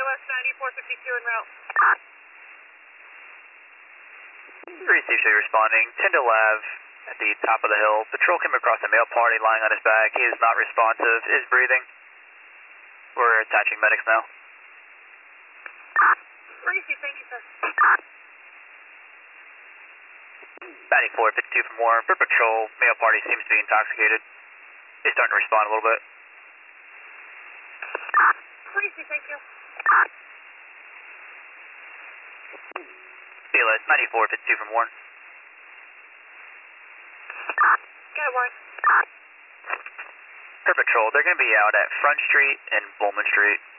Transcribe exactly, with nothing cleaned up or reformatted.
S ninety-four fifty-two en route. three C J responding, Tyndall Ave at the top of the hill. Patrol came across a male party lying on his back. He is not responsive, is breathing. We're attaching medics now. three C, thank you, sir. ninety-four fifty-two from Warren. For patrol, male party seems to be intoxicated. He's starting to respond a little bit. three C, thank you. Feel it, ninety-four fifty-two from Warren. Got one. For patrol, they're going to be out at Front Street and Bowman Street.